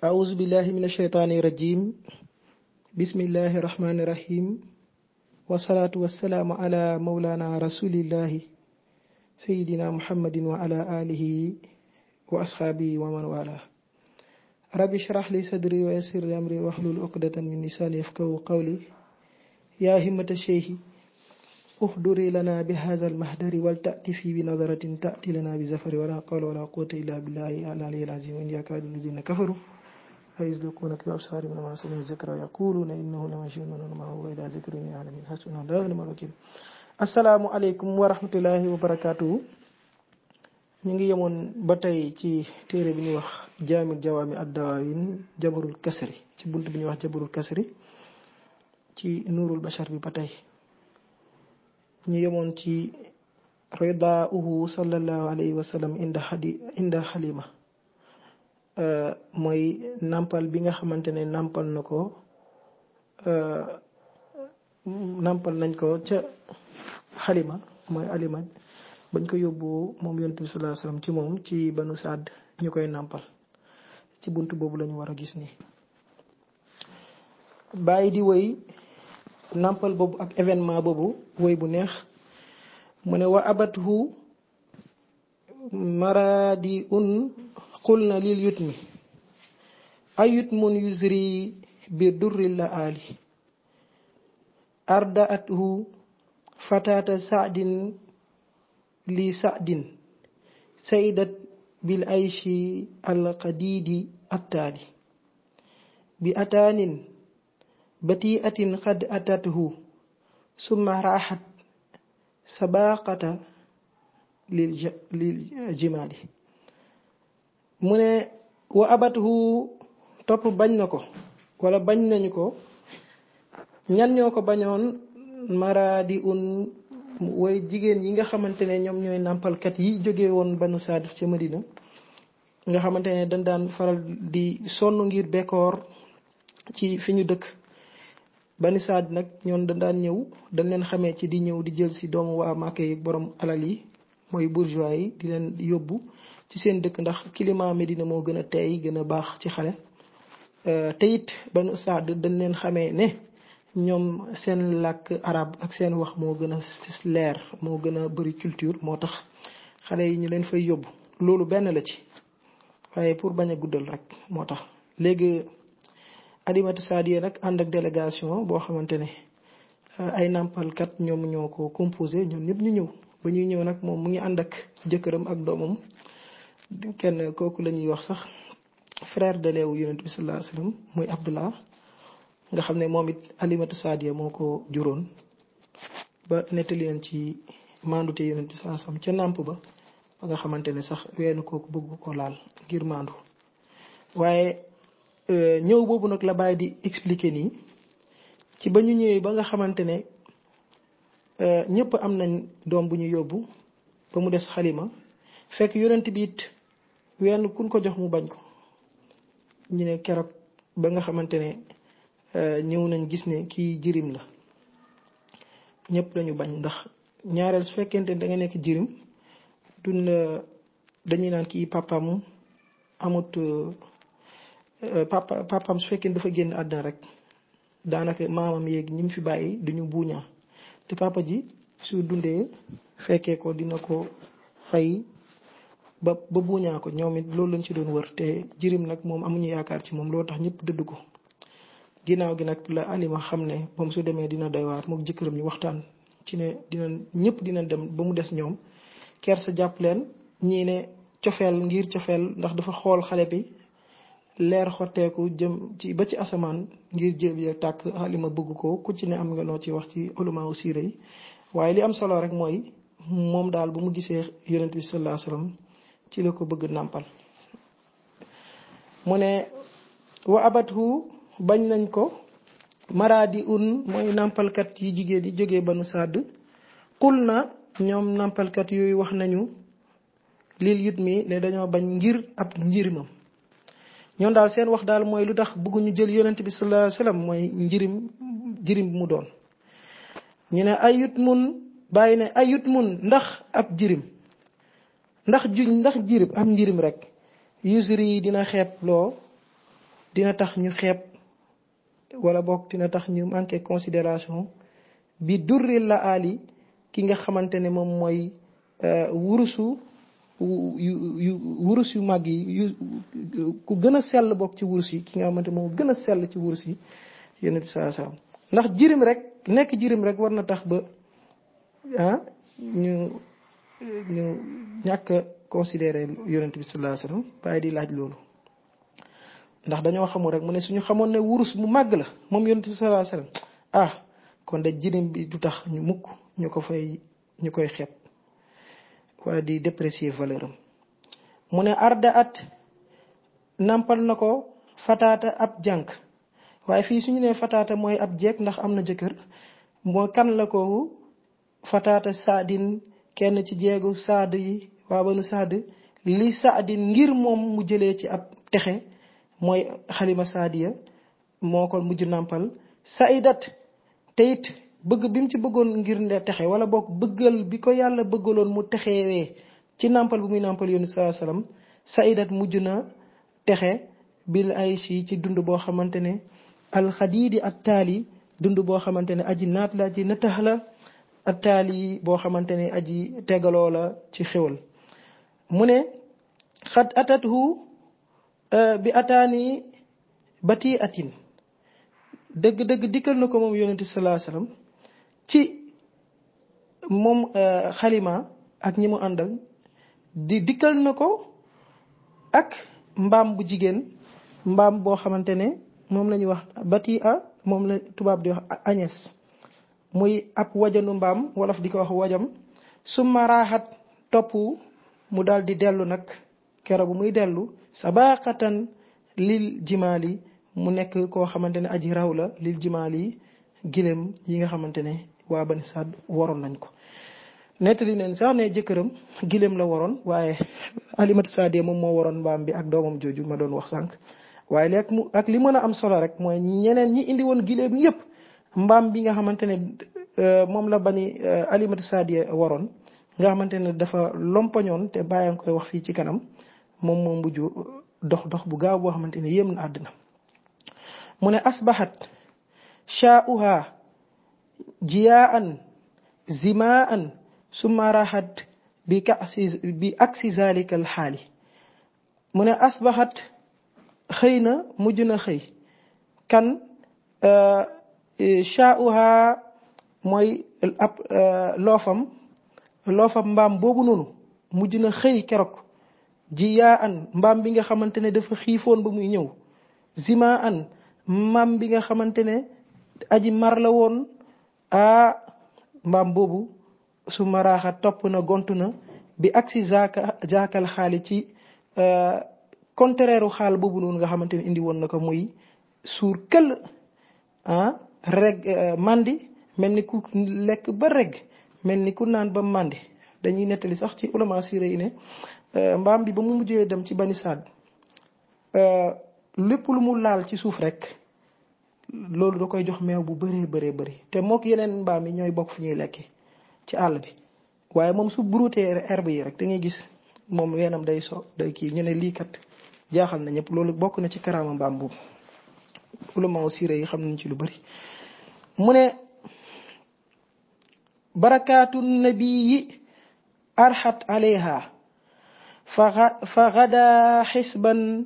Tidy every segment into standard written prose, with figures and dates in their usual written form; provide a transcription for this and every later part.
أعوذ بالله من الشيطان الرجيم بسم الله الرحمن الرحيم والصلاة والسلام على مولانا رسول الله سيدنا محمد وعلى آله وأصحابه ومن والاه رب اشرح لي صدري ويسر لي أمري واحلل عقدة من لساني يفقهوا قولي يا همة الشيخ احضري لنا بهذا المحضر ولتأتي في بنظرة تأتي لنا بزفر ولا قول ولا قوة إلا بالله العلي العظيم إن يكاد الذين كفروا فيزلقونك بأبصارهم لما سمعوا الذكر ويقولون إنه لمجنون وما هو إلا ذكر للعالمين حسبنا الله ونعم الوكيل. Assalaamu aleykum wa rahmatullahi wa barakaatuhu. ñu ngi yemoon ba tey ci téere bi ñuy wax jaamil jawaami ad-dawaawin jabarul kasri ci bunt bi ñuy wax jabarul kasri ci nuurul bashar bi ba tey ñu yemoon ci ridaa'uhu sallallahu alayhi wa sallam inda xalima mooy nampal bi nga xamante ne nampal nañ ko ca xalima mooy alima bañ ko yóbbu moom yonent bi sallallahu alayhi wasallam ci moom ci banu Saad ñu koy nampal ci bunt boobu lañu war a gis nii bàyyi di woy nampal boobu ak événement boobu woy bu neex mu ne wa abathu maradi qulna lil yutmi ay yutmun yusri bi durri la ali ardaathu fatata saadin li saadin saydat bil ayshi al qadidi attaali bi ataanin batiatin qad atathu summa raaxat sabaqata lil jimaali mu ne wa abathu topp bañ na ko wala bañ nañu ko ñan ñoo ko bañoon maradi way jigéen yi nga xamante ne ñoom ñooy nàmpalkat yi jóge woon banu Saad ca Madina nga xamante ne dañ daan faral di sonn ngir bekkoor ci fi ñu dëkk. banu Saad nag ñoon dañ daan ñëw dañ leen xamee ci di ñëw di jël si doomu waa Màkka yi borom alal yi mooy bourgeois yi di leen yóbbu ci seen dëkk ndax climat Medina moo gën a teey gën a baax ci xale te it banu Saad dañ leen xamee ne ñoom seen làkk arab ak seen wax moo gën a leer moo gën a bëri culture moo tax xale yi ñu leen fay yóbbu loolu benn la ci waaye pour bañ a guddal rek moo tax léegi Alimatu Saadiya nag ànd ak délégation boo xamante ne ay nàmpalkat ñoom ñoo ko composé ñoom ñëpp ñu ñëw ba ñuy ñëw nag moom mu ngi ànd ak jëkkëram ak doomam kenn kooku la ñuy wax sax frère de leewu yonent bi sallallahu alayhi wasallam muy Abdullah nga xam ne moom it Alimatu Saadiya moo ko juróon ba nettali leen ci maandute yonent bi sallallahu alayhi wasallam ca nàmp ba nga xamante ne sax weenu kooku bëgg ko laal ngir maandu waaye ñëw boobu nag la bàyyi di expliquer nii ci ba ñu ñëwee ba nga xamante ne ñëpp am nañ doom bu ñu yóbbu ba mu des xalima fekk yonent bi it wenn kun ko jox mu bañ ko ñu ne keroog ba nga xamante ne ñëw nañ gis ne kii jirim la ñëpp lañu bañ ndax ñaareel su fekkente ne da nga nekk jirim dun la dañuy naan kii papam amut papam su fekkee dafa génn àddina rek daanaka maamam yeeg ñi mu fi bàyyi duñu buuñaa te papa ji su dundee fekkee ko dina ko fay ba buuñaa ko ñoom it loolu lañ ci doon wër te jirim nag moom amuñu yaakaar ci moom loolu tax ñëpp dëdd ko ginnaaw gi nag la Alima xam ne moom su demee dina doy waar mook jëkkëram ñu waxtaan ci ne ñëpp dina dem ba mu des ñoom kersa jàpp leen ñii ne cofeel ngir cofeel ndax dafa xool xale bi leer xotteeku jëm ci ba ci asamaan ngir jël ya tàkk Alima bëgg ko ku ci ne am nga noo ci wax ci ulama u siira yi waaye li am solo rek mooy moom daal bu mu gisee yonent bi sallallahu alayhi wasallam ci la ko bëgg nàmpal mu ne wa abathu bañ nañ ko maradi mooy nàmpalkat yi jigéen yi jógee banu Saad xul na ñoom nàmpalkat yooyu wax nañu lil yut mi ne dañoo bañ ngir ab njirimam ñoom daal seen wax daal mooy lu tax bëgguñu jël yonent bi sallallahu alayhi wasallam mooy jirim bu mu doon ñu ne ay yut mun bàyyi ne ay yut mun ndax ab jirim ndax jirib am njirim rek yusri dina xeeb loo dina tax ñu xeeb wala bokk dina tax ñu manqué considération bi durril la ali ki nga xamante ne moom mooy wurusu wurus yu mag yi ku gën a sell bokk ci wurus yi ki nga xamante moom gën a sell ci wurus yi yonent bi sallallahu alayhi wasallam ndax jirim rek nekk jirim rek war na tax ba ñu ñàkk a considéré yonent bi sallallahu alayhi wasallam bàyyi di laaj loolu ndax dañoo xamul rek mu ne suñu xamoon ne wurus mu màgg la moom yonent bi sallallahu alayhi wasallam kon de jirim bi du tax ñu mukk ñu koy xeeb wala di déprécier valeur am mu ne arda at nampal na ko fataata ab jànk waaye fii suñu nee fataata mooy ab jeeg ndax am na jëkkër mooy kan la ko fataata saadin kenn ci jeegu saad yi waa banu saad li saadin ngir moom mu jëlee ci ab texe mooy xalima saadiya moo ko mujj nampal saidat te it bëgg bi mu ci bëggoon ngir nde texe wala boog bëggal bi ko yàlla bëggaloon mu texewee ci nampal bu muy nampal yonent sallallahu alayhi wasallam saidat mujj na texe bil ayshi ci dund boo xamante ne alxadiidi ak taali dund boo xamante ne aji naat la aji natax la ak taali boo xamante ne aji tegaloo la ci xéwal mu ne xad atathu bi ataani bati atin dëgg-dëgg dikkal na ko moom yonent sallallahu alayhi wasallam ci moom xalima ak ñi mu àndal dikkal na ko ak mbaam bu jigéen mbaam boo xamante ne moom la ñuy wax bati a moom la tubaab di wax agnès muy ab wajanu mbaam wolof di ko wax wajam summa raaxat topp mu daal di dellu nag keroog muy dellu sabaqatan lil jimaali mu nekk koo xamante ne aji raw la lil jimaali gilem yi nga xamante ne waa bani Saad waroon nañ ko nettali neen sax ne jëkkëram gilem la waroon waaye alimatu saadiya moom moo waroon mbaam bi ak doomam jooju ma doon wax sànq waaye léegi mu ak li mën a am solo rek mooy ñeneen ñi indi woon gileem yépp mbaam bi nga xamante ne moom la bani alimatu saadiya waroon nga xamante ne dafa lompañoon te bàyyi nga koy wax fii ci kanam moom moo mujj dox bu gaaw boo xamante ne yéem na àddina mu ne asbahat shaa'uha jiyaan zimaan summa rahat bi aksi zalika al xaali mu ne asbahat xëy na mujj na xëy kan shaa'uha mooy ab loofam mbaam boobu noonu mujj na xëy keroog jiyaan mbaam bi nga xamante ne dafa xiifoon ba muy ñëw zimaan mbaam bi nga xamante ne aji mar la woon mbaam boobu su maraaxa topp na gontu na bi aksi jaakal xaali ci contraire xaal boobu noonu nga xamante ne indi woon na ko muy suur këll reg mandi mel ni ku lekk ba reg mel ni ku naan ba mandi dañuy nettali sax ci ulama sira yi ne mbaam bi ba mu mujjee dem ci bani Saad lépp lu mu laal ci suuf rek loolu da koy jox meew bu bëree bëri te mook yeneen mbaam yi ñooy bokk fu ñuy lekki ci àll bi waaye moom su broutee herbe yi rek da ngay gis moom weenam day kii ñu ne lii kat jaaxal na ñëpp loolu bokk na ci karaama mbaam boobu ulama sira yi xam nañ ci lu bëri mu ne barakaatu nabii arxat alayha fa gada xisban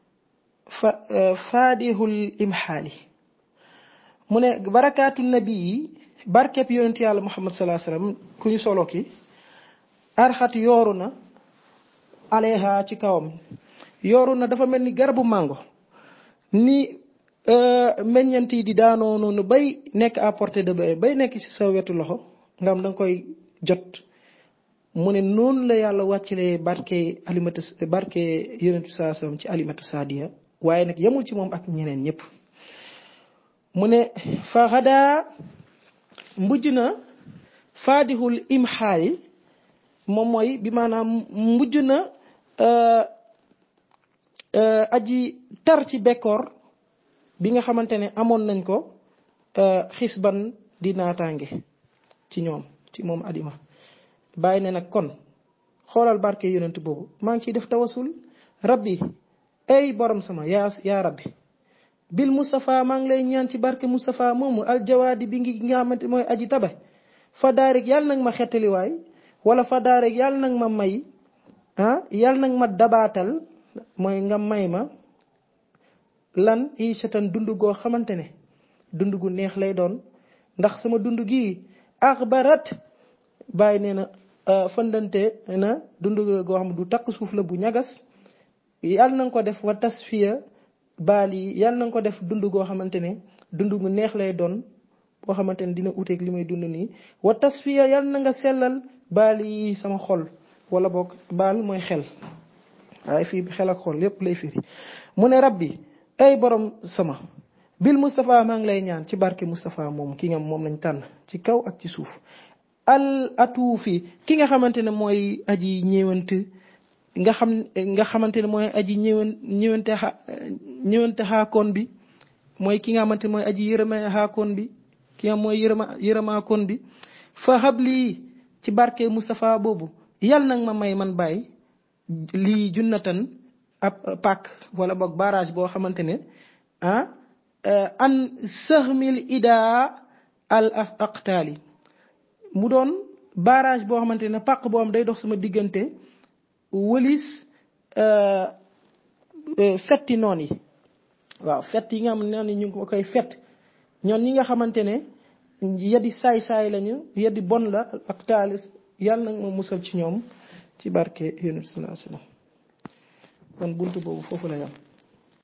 faadihul imxaali mu ne barakaatu nabii barkeb yonent yàlla Muhammad sallallahu alayhi wasallam ku ñu solo ki arxat yooru na alayha ci kawam yooru na dafa mel ni garabu mango ni meññant yi di daanoo noonu bay nekk à portée de main bay nekk ci sa wetu loxo nga am da nga koy jot mu ne noonu la yàlla wàccalee barke yonent sallallahu alayhi wasallam ci alimatu saadiya waaye nag yemul ci moom ak ñeneen ñëpp mu ne fa xadaa mujj na faadihul imxaali moom mooy bi maanaam mujj na aji tar ci bekkoor bi nga xamante ne amoon nañ ko xisban di naataange ci ñoom ci moom adima bàyyi ne nag kon xoolal barke yonent boobu maa ngi ciy def tawasul rabbi ay borom sama yaa rabbi bil Mustafa maa ngi lay ñaan ci barke Mustafa moomu aljawaadi bi nga xamante mooy aji tabe fa daarik yàlla nag ma xettaliwaay wala fa daarik yàlla nag ma may yàlla nag ma dabaatal mooy nga may ma lan ishatan dund goo xamante ne dund gu neex lay doon ndax sama dund gii axbarat bàyyi nee na fëndante na dund goo xam du takk suuf la bu ñagas yàlla na nga ko def wa tasfiya baal yi yàlla na nga ko def dund goo xamante ne dund gu neex lay doon boo xamante ne dina uteeg li may dund nii wa tasfiya yàlla na nga sellal baal yi sama xol wala boog baal mooy xel waaye fii xel ak xol yépp lay firi mu ne rabbi ay borom sama bil Mustafa maa ngi lay ñaan ci barke Mustafa moom ki nga moom lañ tànn ci kaw ak ci suuf al atuufi ki nga xamante ne mooy aji ñëwant nga xamante ne mooy aji ñëwante xaakoon bi mooy ki nga xamante ne mooy aji yërëma xaakoon bi ki nga mooy yërëmaakoon bi fa habli ci barke Mustafa boobu yàlla nag ma may man bàyyi lii junnatan ab pak wala boog barrage boo xamante ne an sahmil ida al aqtaali mu doon barrage boo xamante ne pàq boo am day dox sama diggante wëlis fetti noon yi waaw fett yi nga xam ne noon yi ñu ngi koy fett ñoon ñi nga xamante ne yeddi saay-saay lañu yeddi bon la ak taalis yàlla nag ma musal ci ñoom ci barke yonent sallallahu alayhi wasallam kon buntu boobu foofu la yam